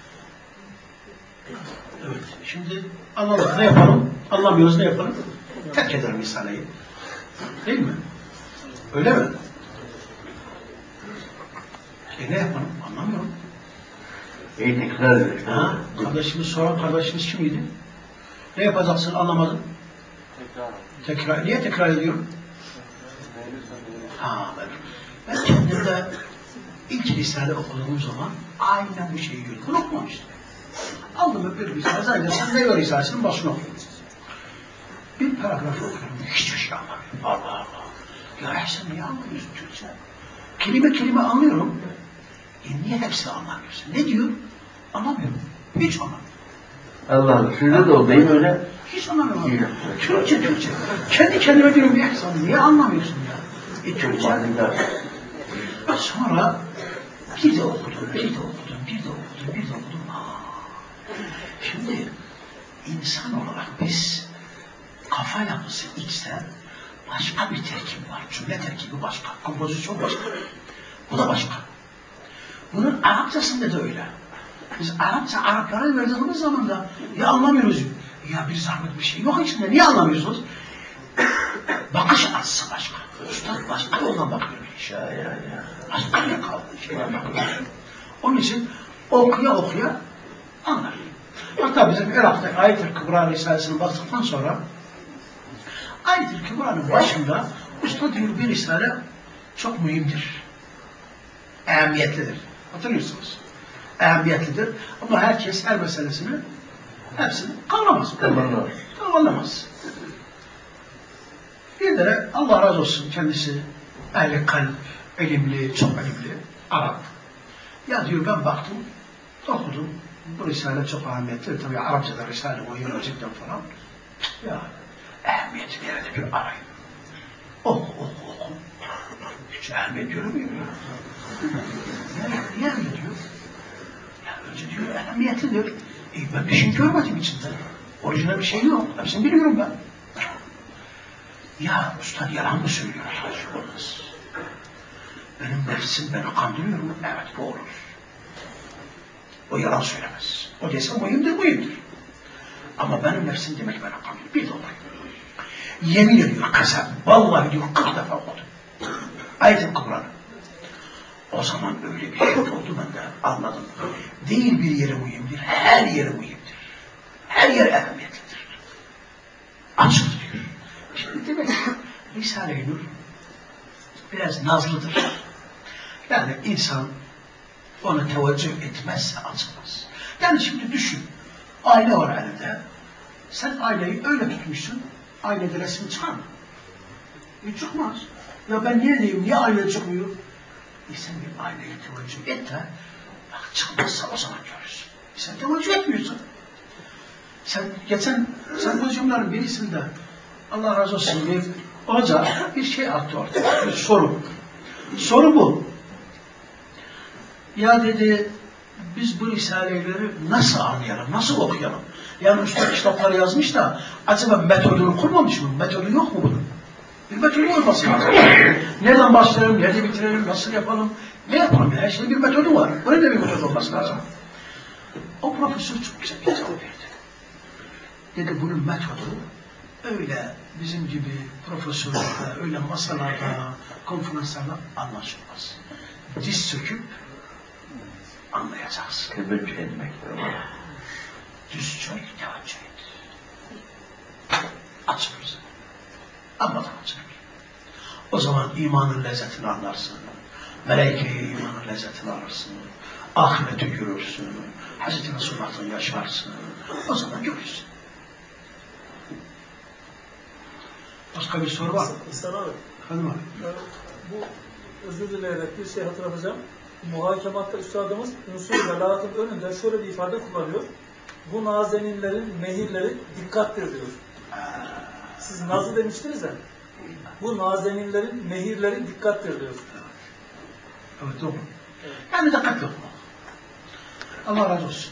Evet, şimdi anladık. Ne yapalım? Anlamıyoruz, ne yapalım? Terk edelim Risale'yi. Değil mi? Öyle mi? Ne yapalım? Anlamıyorum. Tekrar edelim. Ha? Kardeşimiz soran kardeşimiz kimiydi? Ne yapacaksın? Anlamadım. Tekrar. Niye tekrar ediyorum? Ha, ben kendimde İlk Risale okuduğum zaman aynen bu şeyi gördüm. Bunu okumamıştım. Aldım bir Risale, zannedersem Meyve Risalesi'nin başına okudum. Bir paragraf okuyorum, hiçbir şey anlamıyorum. Allah Allah. Ya sen niye anlamıyorsun Türkçe? Kelime kelime anlıyorum. Niye hepsini anlamıyorsun? Ne diyor? Anlamıyorum. Hiç anlamıyorum. Allah'ım sizde de o değil mi öyle? Hiç anlamıyorum. Türkçe. Kendi kendime diyorum ya sen niye anlamıyorsun ya? Türkçe. Sonra bir de okudum. Şimdi insan olarak biz kafa yapısı içse başka bir terkip var. Cümle terkibi başka, kompozisyon başka. Bu da başka. Bunun Arapçasında da öyle. Biz Araplara verdiğimiz zaman da ya anlamıyoruz. Ya bir zahmet bir şey yok içinde. Niye anlamıyorsunuz? Bakış açısı başka. Üstad başka yoldan bakıyor bir işe. Başka bir şeyden bakıyor. Onun için okuya anlar. Hatta bizim Irak'ta Ayet-i Kübra Risalesi'ne baktıktan sonra Ayet-i Kübra'nın başında Üstad diyor bir Risale çok mühimdir. Ehemmiyetlidir. Hatırlıyorsunuz. Ehemmiyetlidir. Ama herkes her meselesini hepsini kavramaz. Kavramaz. Bir de Allah razı olsun kendisi ehli kalp, ilimli, çok ilimli, Arap. Ya diyor ben baktım, okudum. Bu Risale çok ehemmiyetli. Tabii Arapçada Risale oynuyor cidden falan. Ya ehemmiyeti nerede bir arayın. Oku. Hiç ehemmiyet görmüyor ya. Niye öyle diyor? Ya önce diyor ehemmiyetlidir. Ben bir şey görmedim içinde. Orijinal bir şey yok. Hepsini biliyorum ben. Ya usta yalan mı söylüyor? Olmaz. Benim nefsim beni kandırıyor mu? Evet bu olur. O yalan söylemez. O dese buyumdur. Ama benim nefsim demek beni kandırıyor. Bir de olur. Yemin ediyor kasap. Vallahi diyor 40 defa okudum. Ayet-i Kübra'nı. O zaman öyle bir şey oldu ben de anladım. Değil bir yere mühimdir, her yere mühimdir. Her yer ehemmiyetlidir. Açık diyor. Şimdi demek ki Risale-i Nur biraz nazlıdır. Yani insan ona teveccüh etmezse açılmaz. Yani şimdi düşün, ayna var elinde. Sen aynayı öyle tutmuşsun, aynada resim çıkar mı? Çıkmaz. Ya ben neredeyim, niye ayna çıkmıyor? Sen bir aynaya teveccüh et de, bak çıkmazsa o zaman görürsün. Sen teveccüh etmiyorsun. Sen hocamların birisinde, Allah razı olsun bir hoca bir şey attı ortaya, bir soru. Soru bu. Ya dedi, biz bu risaleleri nasıl anlayalım, nasıl okuyalım? Yani üstad kitapları yazmış da, acaba metodunu kurmamış mı? Metodu yok mu bunun? Bir metodu olması lazım. Nereden başlayalım, nerede bitirelim, nasıl yapalım? Ne yapalım? Her şeyin bir metodu var. Böyle de bir metodu olması lazım. O profesör çok güzel bir cevap verdi. Dedi bunun metodu öyle bizim gibi profesörlerde, öyle masalarda, konferanslarda anlaşılmaz. Diz söküp anlayacaksın. Teveccüh etmektir ama. Düz çök, teveccüh et. Açılır. Anladım açılır. O zaman imanın lezzetini anlarsın. Meleike-i imanın lezzetini alırsın. Ahireti görürsün. Hazreti Resulullah'tan yaşarsın. O zaman görürsün. Başka bir soru var mı? İhsan abi. Efendim abi. Bu özür dileyerek bir şey hatırlatacağım. Muhakematta üstadımız unsur ve laatın önünde şöyle bir ifade kullanıyor. Bu nazeninlerin mehirleri dikkattir diyor. Siz nazı demiştiniz ya. Bu nazeninlerin mehirleri dikkattir diyor. Evet doğru. Yani dikkat yok. Allah razı olsun.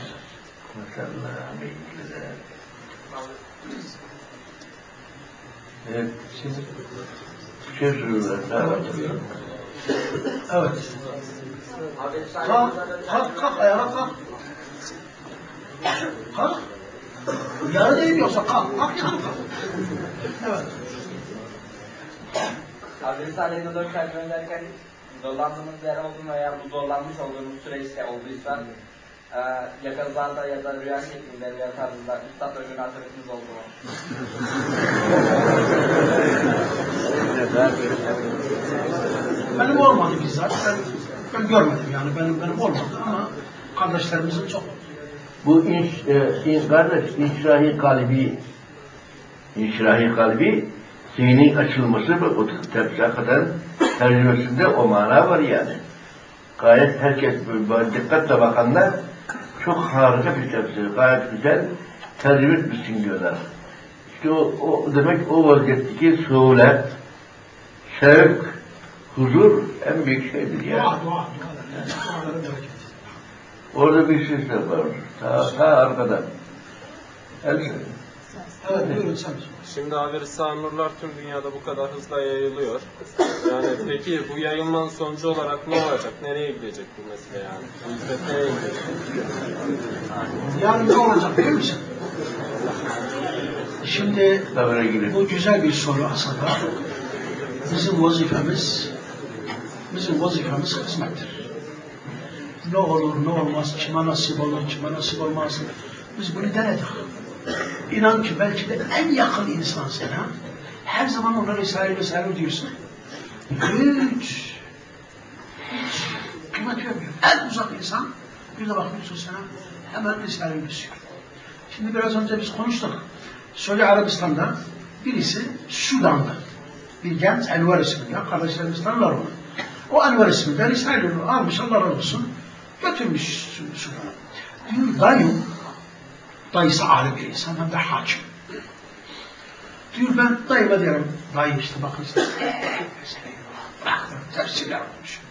Evet, şimdi bir şey soruyorlar. Evet. Kalk, ayağa kalk. Kalk. Yarı değil yoksa kalk. Kalk. Evet. Abi Risale-i Nur'u gönderken zorlandığınız yer oldu mu veya bu zorlanmış olduğunuz süreçte olduysa yakınlarda ya da rüya şeklinde rüya tarzında üstadla münasebetiniz oldu mu? Benim olmadı bizzat. Ben görmedim yani benim olmadı ama kardeşlerimizin çok oldu. Bu kardeş inşirahi kalbi zihnin açılması ve o hakikaten tercümesinde o mana var yani. Gayet herkes böyle dikkatle bakanlar çok harika bir tefsir, gayet güzel tercüme etmişsin diyorlar. İşte o demek o vaziyetteki suhulet, şevk, huzur en büyük şeydir yani. Dua. Orada bir şey var. Ta arkada. Evet, buyurun sen. Şimdi Risale-i Nurlar tüm dünyada bu kadar hızla yayılıyor. Yani peki bu yayılmanın sonucu olarak ne olacak? Nereye gidecek bu mesele yani? Bu hizmet nereye gidecek? Yani ne olacak biliyor musun? Şimdi bu güzel bir soru aslında. Bizim vazifemiz hizmettir. Ne olur ne olmaz, kime nasip olur, kime nasip olmaz. Biz bunu denedik. İnan ki belki de en yakın insan sana, her zaman ona Risale-i diyorsun. Hiç kıymet vermiyor. En uzak insan, bir de bakıyorsun sana, hemen Risale-i düşüyor. Şimdi biraz önce biz konuştuk. Suudi Arabistan'da birisi Sudan'da. Bir genç Enver isminde, kardeşlerimiz tanırlar onu. O Enver isminde Risale-i almış, Allah razı olsun, götürmüş Sudan'a. Diyor dayısı alim bir insan, hem de hakim. Diyor ben dayıma diyorum, dayı işte bakın işte, bıraktım, tefsirler olmuş.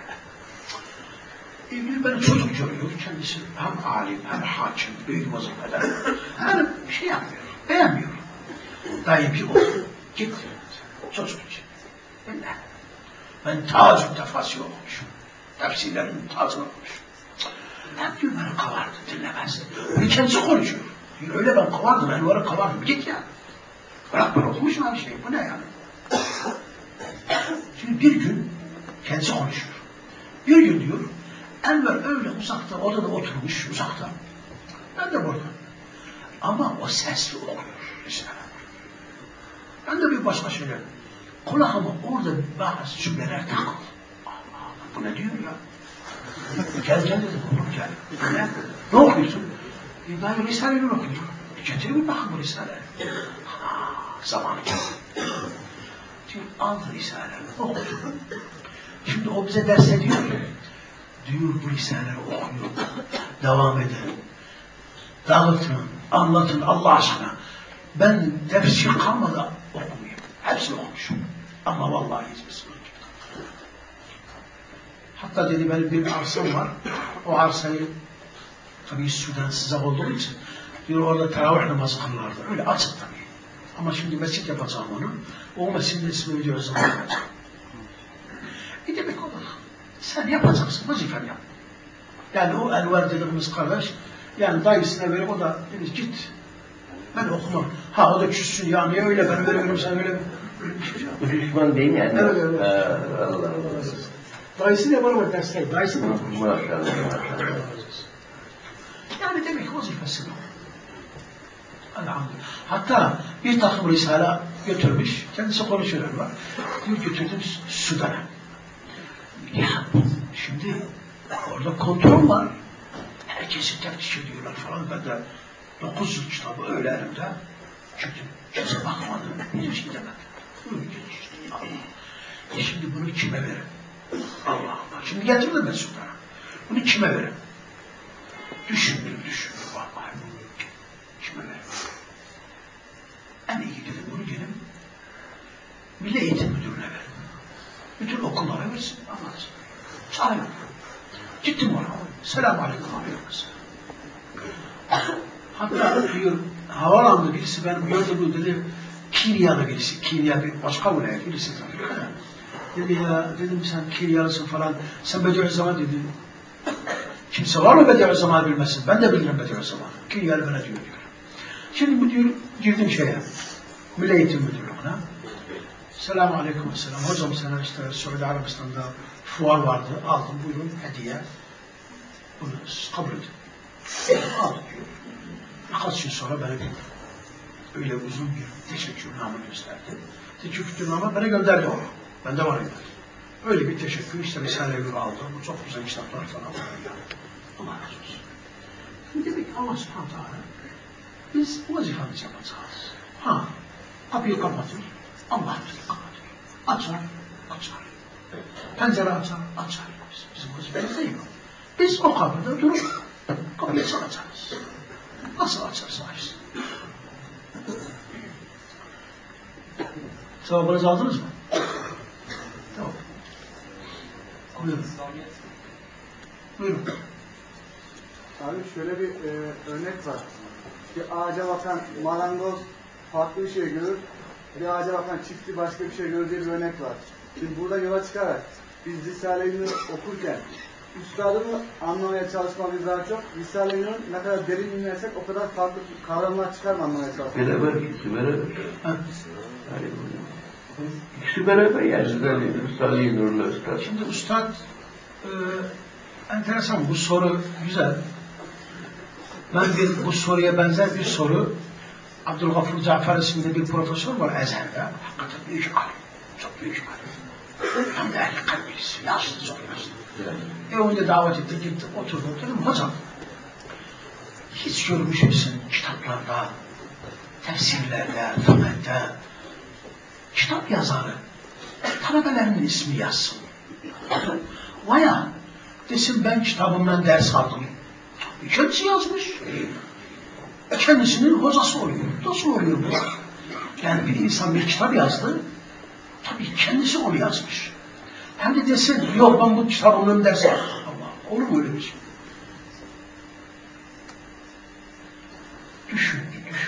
Beni çocuk görüyor, kendisi hem alim, hem hakim, büyük vazifeler. Yani bir şey yapmıyor, beğenmiyor. Dayı bir oldu, gitti, çocuk için. Ben tacı tefasir olmuşum, tefsirlerin tacını olmuşum. Hep diyor beni kavardı, dinlemez. Bunu kendisi konuşuyor. Diyor öyle ben kavardım, Enver'e kavardım, git ya. Bırak ben okumuşum her şeyi, bu ne yani? Şimdi bir gün kendisi konuşuyor. Bir gün diyor, Enver öyle uzakta, odada oturmuş, uzakta. Ben de burada. Ama o sesli okuyor. Ben de bir başka şeyler. Kulağıma orada bazı cümleler takıldı. Allah, bu ne diyor ya? Gel dedim, oğlum gel. Ne okuyorsun? Ben Risale-i Nur okuyorum. Getir bir bakın bu Risale. Zamanı geldi. Şimdi aldı Risale'yi, okudu. Şimdi o bize ders ediyor. Diyor bu Risale'leri okuyor. Devam edin. Dağıtın, anlatın Allah aşkına. Ben tefsir kalmadan okumayayım. Hepsini okumuşum. Ama vallahi hiçbirisi yok. Hatta dedi benim bir arsam var. O arsayı tabii Sudan sıcak olduğu için diyor orada teravih namazı kılarlardı. Öyle açık tabii. Ama şimdi mescit yapacağım onu. O mescidin ismini video zaman yapacağım. Demek olur. Sen yapacaksın, vazifen yap. Yani o Enver dediğimiz kardeş, yani dayısına verip o da dedi git. Ben okumam. Ha o da küssün ya, niye öyle ben veriyorum sen öyle mi? Bu düşman değil yani. Evet. Allah. Dayısı ne var mı dersler? Dayısı mı? Maşallah. Yani demek vazifesi bu. Elhamdülillah. Hatta bir takım risale götürmüş, kendisi konuşuyorlar var. Diyor götürdüm Sudan'a. Ya şimdi orada kontrol var. Herkesi teftiş ediyorlar falan. Ben de 9 yıl kitabı öyle elimde. Kimse bakmadı. Hiçbir şey demedim. Bunu geçti. Allah. Şimdi bunu kime verin? Allah Allah. Şimdi getirdim ben Sudan'a. Bunu kime verin? Düşündüm. Vallahi. Kime verin? En iyi dedim bunu gelin. Milli Eğitim Müdürlüğü'ne verin. Bütün okullara versin. Anlatsın. Çağırın. Gittim ona. Selamun aleyküm. Hatta diyor, havalandı birisi benim gördüğüm dedi, Kenyalı birisi, Kenya bir başka vilayet birisi dedi ya, dedim sen Kenyalısın falan, sen Bediüzzaman dedi. Kimse var mı Bediüzzaman bilmesin? Ben de bilirim Bediüzzaman. Kenyalı bana diyor. Şimdi bu diyor, girdim şeye, Milli Eğitim Müdürlüğü'ne. Selamun aleyküm selam. Hocam sana işte Suudi Arabistan'da fuar vardı, aldım buyurun hediye. Bunu kabul edin. Aldım diyor. Birkaç yıl sonra bana öyle uzun bir teşekkürname gösterdi. Teşekkürname bana gönderdi onu. Ben de varım. Öyle bir teşekkür işte Risale-i aldı. Bu çok güzel kitaplar falan. Allah razı olsun. Şimdi demek ki Allah subhanahu teala biz vazifemizi yapacağız. Ha, kapıyı kapatır, Allah bizi kapatır. Açar, açar. Pencere açar, açar. Bizim vazifemiz değil mi? Biz o kapıda durup kapıyı çalacağız. Nasıl açarsa açsın. Cevabınızı aldınız mı? Tamam. Buyurun. Buyurun. Abi şöyle bir örnek var. Bir ağaca bakan marangoz farklı bir şey görür. Bir ağaca bakan çiftçi başka bir şey görür diye bir örnek var. Şimdi burada yola çıkarak biz Risale-i Nur okurken üstadımı anlamaya çalışmamız daha çok. Risale-i Nur ne kadar derin dinlersek o kadar farklı kavramlar çıkar mı anlamaya çalışmamız? Beraber, ikisi beraber. İkisi beraber yani. Risale-i Nur'la Üstad. Şimdi Üstad enteresan, bu soru güzel. Ben bu soruya benzer bir soru Abdülgafur Cafer isimli bir profesör var Ezher'de. Hakikaten büyük alim. Çok büyük alim. Hem de ehli kalp birisi. Yaşlı, çok yaşlı. Önce davet etti, gitti, oturdu. Dedim hocam, hiç görmüş müsün kitaplarda, tefsirlerde, fıkhte, kitap yazarı, talebelerinin ismi yazsın. Vaya, desin ben kitabımdan ders aldım. Kendisi yazmış. Kendisinin hocası oluyor. Nasıl oluyor bu? Yani bir insan bir kitap yazdı, tabii kendisi onu yazmış. Hem de desin, yok ben bu kitabımdan ders aldım. Allah, olur mu öyle bir şey? Düşündü.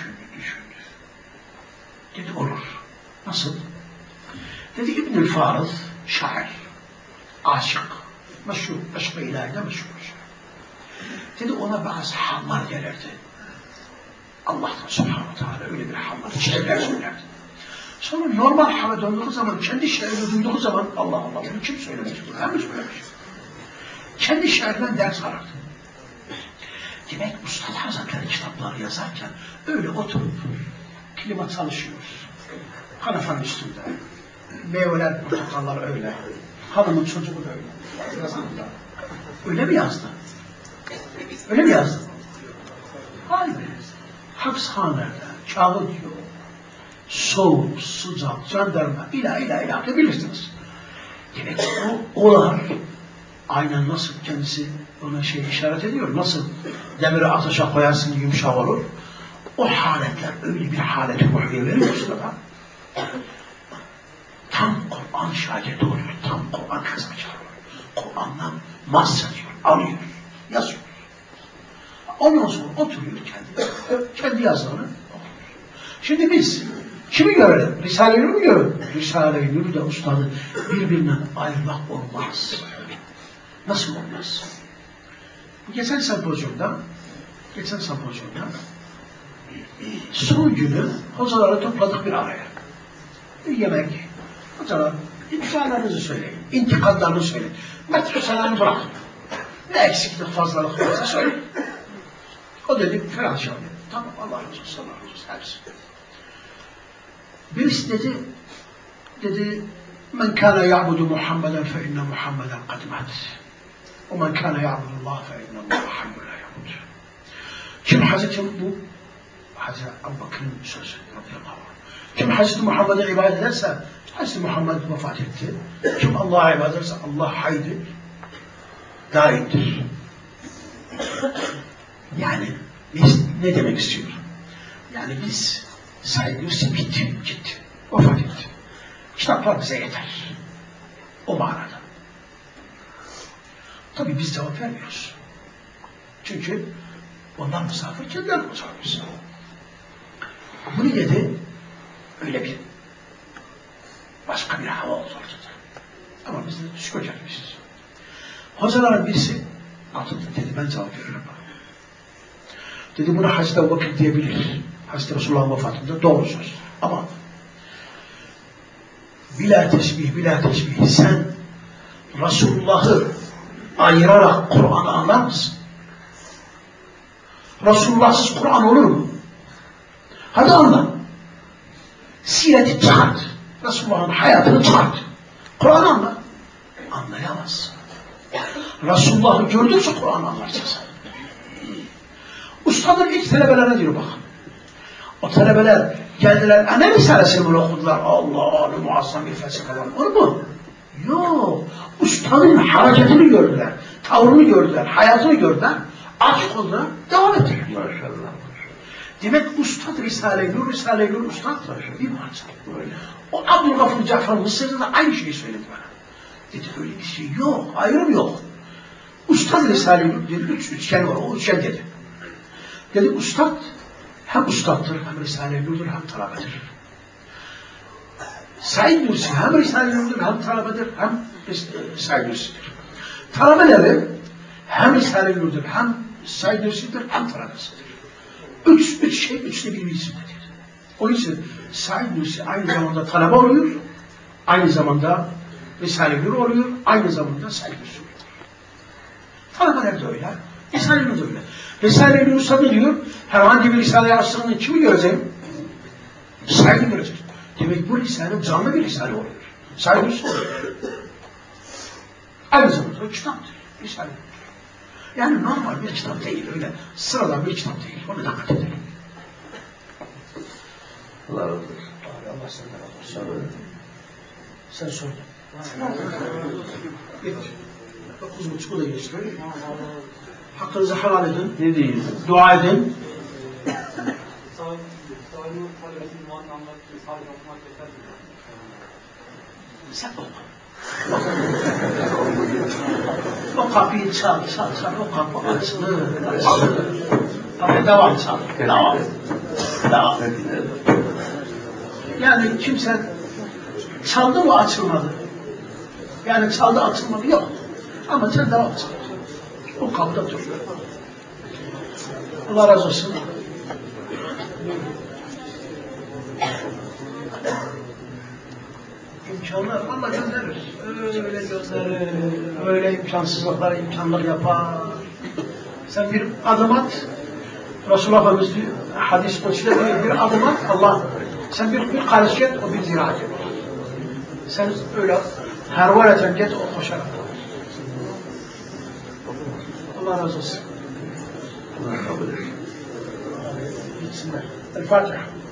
Dedi olur. Nasıl? Dedi İbnül Farız, şair, aşık, meşhur, aşk-ı ilahide meşhur. Dedi ona bazı hallar gelirdi. Allah'tan subhanahu teala öyle bir hallar, şeyler söylerdi. Sonra normal hale döndüğü zaman, kendi şiirini duyduğu zaman Allah Allah, bunu kim söylemiş? Ben mi söylemiş? Kendi şiirinden ders alırdı. Demek Üstad Hazretleri kitapları yazarken öyle oturup klima çalışıyor. Kanefan üstünde. Meyveler, portakallar öyle. Hanımın çocuğu da öyle. Yazanında. Öyle mi yazdı? Öyle mi yazdı? Hayır. Hapishanede, kağıt yok. Soğuk, sıcak, jandarma, ilah bilirsiniz. Demek ki olar aynen nasıl kendisi ona işaret ediyor. Nasıl demiri ateşe koyarsın yumuşak olur. O haletler öyle bir haleti ruhiye veriyorsun da tam Kur'an şagirdi oluyor. Tam Kur'an kazanacak oluyor. Kur'an'dan mahsediyor, alıyor, yazıyor. Ondan sonra oturuyor kendi yazılarını okuyor. Şimdi biz kimi görelim? Risale-i Nur'u mu görelim? Risale-i Nur'u da Üstad'ı birbirinden ayırmak olmaz. Nasıl olmaz? Geçen sempozyumda son günü hocaları topladık bir araya. Bir yemek. Hocalar, intiharlarınızı söyleyin. İntikadlarını söyleyin. Metreselerini bırakın. Ne eksiklik fazlalık varsa söyleyin. O dedi falan şey. Tamam Allah razı olsun, Allah razı olsun. Hepsi. Birisi dedi men kâne ya'budu Muhammeden fe inne Muhammeden kad mat. O men kâne ya'budu Allah fe inne Allah hayyun la yamut. Kim Hazreti bu? Hazreti Ebu Bakır'ın sözü. Kim Hazreti Muhammed'e ibadet ederse Hazreti Muhammed vefat etti. Kim Allah'a ibadet ederse Allah haydir. Daimdir. Yani biz ne demek istiyor? Yani biz saygısı bitti, gitti. Vefat etti. Kitaplar bize yeter. O manada. Tabii biz cevap vermiyoruz. Çünkü onlar misafir, kendileri misafir. Bunu dedi, öyle bir başka bir hava oldu ortada. Ama biz de şükür etmişiz. Hocaların birisi atıldı dedi, ben cevap veririm. Dedi bunu Hazreti Ebu Bakır diyebilir. Hazreti Resulullah'ın vefatında doğru söz. Ama bila teşbih sen Resulullah'ı ayırarak Kur'an'ı anlar mısın? Resulullah'sız Kur'an olur mu? Hadi anla. Sireti çıkart. Resulullah'ın hayatını çıkart. Kur'an'ı anla. anlayamazsın. Resulullah'ı gördükçe Kur'an anlarsın. Ustadır ilk talebelere diyor bakın. O talebeler geldiler, ana risalesini böyle okudular. Allah, ne muazzam bir felsefe var. Olur mu? Yok. Ustadın hareketini gördüler, tavrını gördüler, hayatını gördüler. Açık oldular, devam ettiler. Maşallah. Demek ustad Risale-i Nur, Risale-i Nur ustad bir parça. O Abdülgafur Cafer Mısır'da da aynı şeyi söyledi bana. Dedi öyle bir şey yok, ayrım yok. Ustad Risale-i Nur dedi, üçgen var, o üçgen dedi. Dedi ustad hem ustaddır, hem Risale-i Nur'dur, hem talebedir. Said Nursi hem Risale-i Nur'dur, hem talebedir, hem Said Nursi'dir. Talebeleri hem Risale-i Nur'dur, hem Said Nursi'dir, hem talebesidir. Üç şey, üçte bir isimdedir. Onun için Said Nursi aynı zamanda talebe oluyor, aynı zamanda Risale-i Nur oluyor, aynı zamanda Said Nursi oluyor. Talebeler de öyle, Risale-i Nur da öyle. Risale-i Nur Ustad'ı diyor, herhangi bir Risale-i Asrı'nın kimi göreceğim? Said'i göreceğiz. Demek bu Risale canlı bir Risale oluyor. Said Nursi oluyor. Aynı zamanda o kitaptır, Risale-i Nur. Yani normal bir kitap değil, öyle sıradan bir kitap değil. Onu dikkat edelim. Allah razı olsun. Allah senden razı olsun. Sen sordun. Geç. 9.30'u da geçti. Hakkınızı helal edin. Ne diyeyim? Dua edin. Sen oku. O kapıyı çal, o kapı açılır. Tabii devam çal, devam. Yani kimse çaldı mı açılmadı. Yani çaldı açılmadı yok. Ama sen devam çal. O kapıda dur. Allah razı olsun. İmkanlar Allah gönderir. Öyle gönderir. Öyle imkansızlıklar imkanlar yapar. Sen bir adım at. Resulullah Efendimiz diyor, hadis koçuyla diyor, bir adım at Allah. Sen bir karış et, o bir ziraat et. Sen öyle hervaleten git, o koşarak. Allah razı olsun. Allah kabul etsin. Gitsinler. El Fatiha.